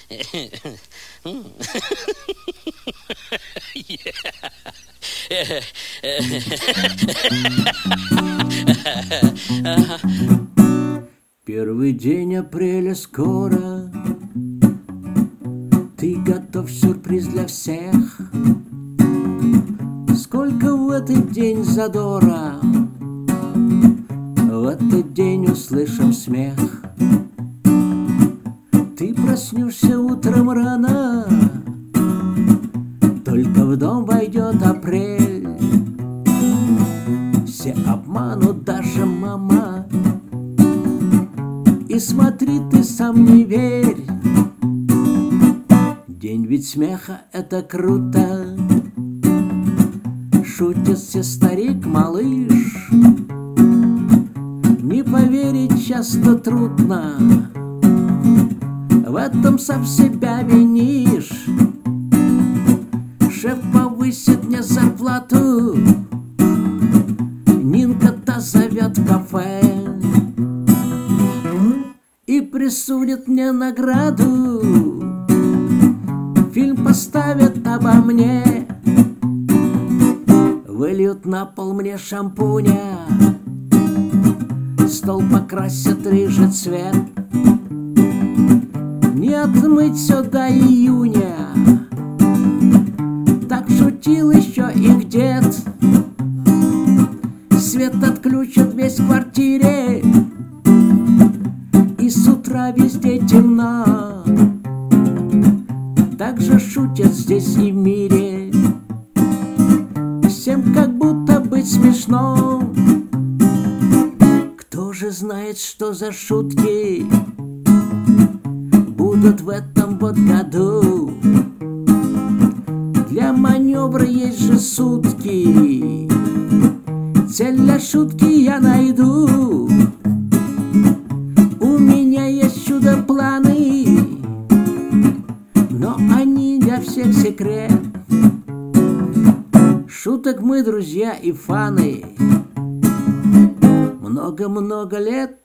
Первый день апреля скоро, ты готов, сюрприз для всех. Сколько в этот день задора, в этот день услышим смех. Ты проснешься утром рано, только в дом войдет апрель. Все обманут, даже мама, и смотри, ты сам не верь. День ведь смеха — это круто, шутят все старик, малыш. Не поверить часто трудно, в этом сам себя винишь. Шеф повысит мне зарплату, Нинка-то зовет в кафе и присудит мне награду. Фильм поставят обо мне, выльют на пол мне шампуня, стол покрасят рыжий цвет. Не отмыть все до июня, так шутил еще их дед. Свет отключат весь в квартире, и с утра везде темно. Так же шутят здесь и в мире, всем как будто быть смешно. Кто же знает, что за шутки будут в этом вот году? Для маневра есть же сутки, цель для шутки я найду. У меня есть чудо-планы, но они для всех секрет. Шуток мы друзья и фаны много-много лет.